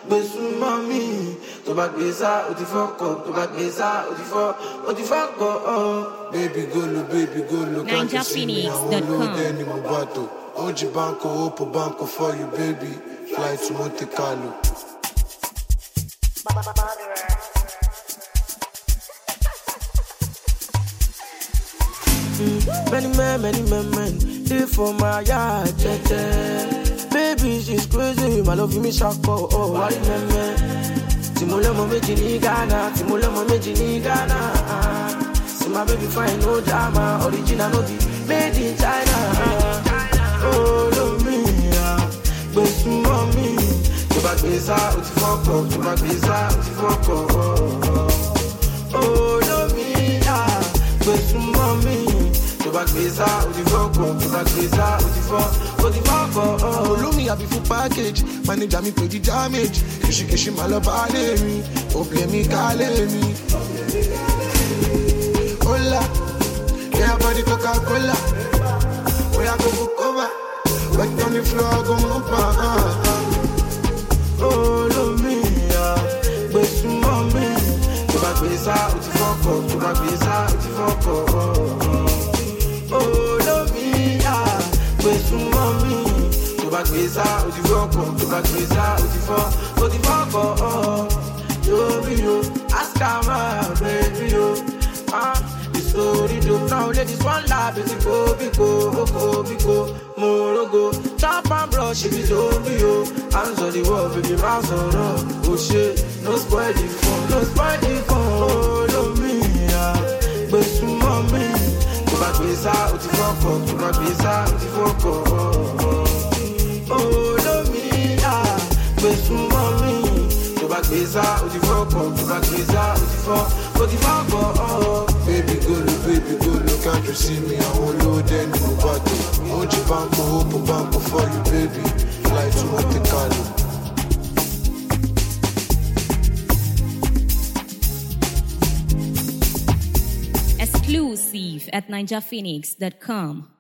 Besu mami, to bad beza, oti fuck up, to bad beza, oti fuck up. Baby golo, can't you see me? I won't load any mubato. Oji banco, opo banco for you, baby. Fly to Monte Carlo. Many men, live for my yard, baby, she's crazy, my love me shako, oh, why man, Timulemo meji ni Ghana, see my baby fine, no drama, original, no be made in China, oh, love me, best mommy, to back visa, uti fuck up, to back visa, uti fuck up, oh, love me, best mommy. Back visa, oti fuck up, back visa, oti fuck up. Olumi I be full package, manager me pay the damage. Kishi my love ale me, play me kale me. Hola, yeah body Coca-Cola. We a go book over, wet on the floor go mumpa. Oh love me, best mommy. Back visa, oti fuck up, back visa, oti fuck up. Oh, love me, where's your mommy? To back visa, oti fuck up, to back visa, oti fuck up. Yo, ask my baby, yo. The story do now, ladies one lap, it's go, Morogo, chop and brush, it is over, yo. Hands on the wall, baby, mouse on up. Oh shit, no spoil the phone, Oh, love me, where's your mommy? Back visa, oti fuck up, to back visa, oti fuck up. Oh, love me, best mommy. To back visa, oti fuck up, to back visa, oti fuck up. Baby golo, can't you see me? I won't load any mubato. Oji banco, opo banco for you, baby. Fly to Monte Carlo. Exclusive at ninjaphoenix.com.